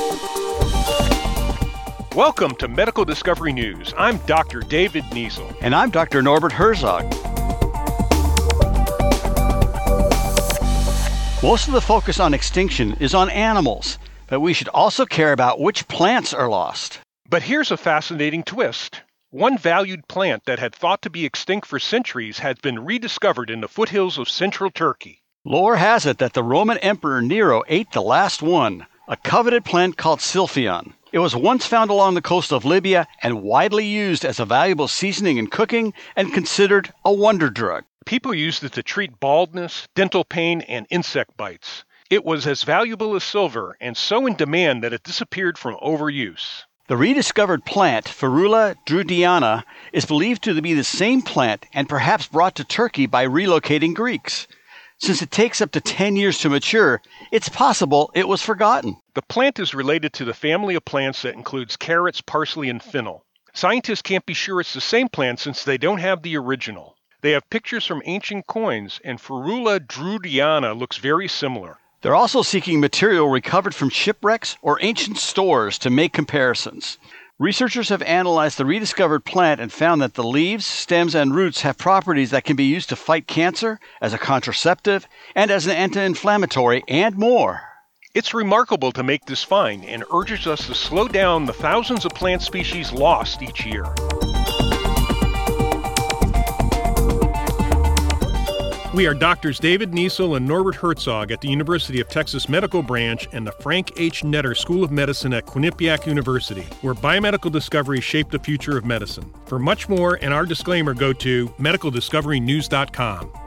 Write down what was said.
Welcome to Medical Discovery News. I'm Dr. David Niesel. And I'm Dr. Norbert Herzog. Most of the focus on extinction is on animals, but we should also care about which plants are lost. But here's a fascinating twist. One valued plant that had thought to be extinct for centuries has been rediscovered in the foothills of central Turkey. Lore has it that the Roman Emperor Nero ate the last one, a coveted plant called Silphion. It was once found along the coast of Libya and widely used as a valuable seasoning in cooking and considered a wonder drug. People used it to treat baldness, dental pain, and insect bites. It was as valuable as silver and so in demand that it disappeared from overuse. The rediscovered plant, Ferula druidiana, is believed to be the same plant and perhaps brought to Turkey by relocating Greeks. Since it takes up to 10 years to mature, it's possible it was forgotten. The plant is related to the family of plants that includes carrots, parsley, and fennel. Scientists can't be sure it's the same plant since they don't have the original. They have pictures from ancient coins, and Ferula druidiana looks very similar. They're also seeking material recovered from shipwrecks or ancient stores to make comparisons. Researchers have analyzed the rediscovered plant and found that the leaves, stems, and roots have properties that can be used to fight cancer, as a contraceptive, and as an anti-inflammatory, and more. It's remarkable to make this find and urges us to slow down the thousands of plant species lost each year. We are Drs. David Niesel and Norbert Herzog at the University of Texas Medical Branch and the Frank H. Netter School of Medicine at Quinnipiac University, where biomedical discoveries shape the future of medicine. For much more and our disclaimer, go to medicaldiscoverynews.com.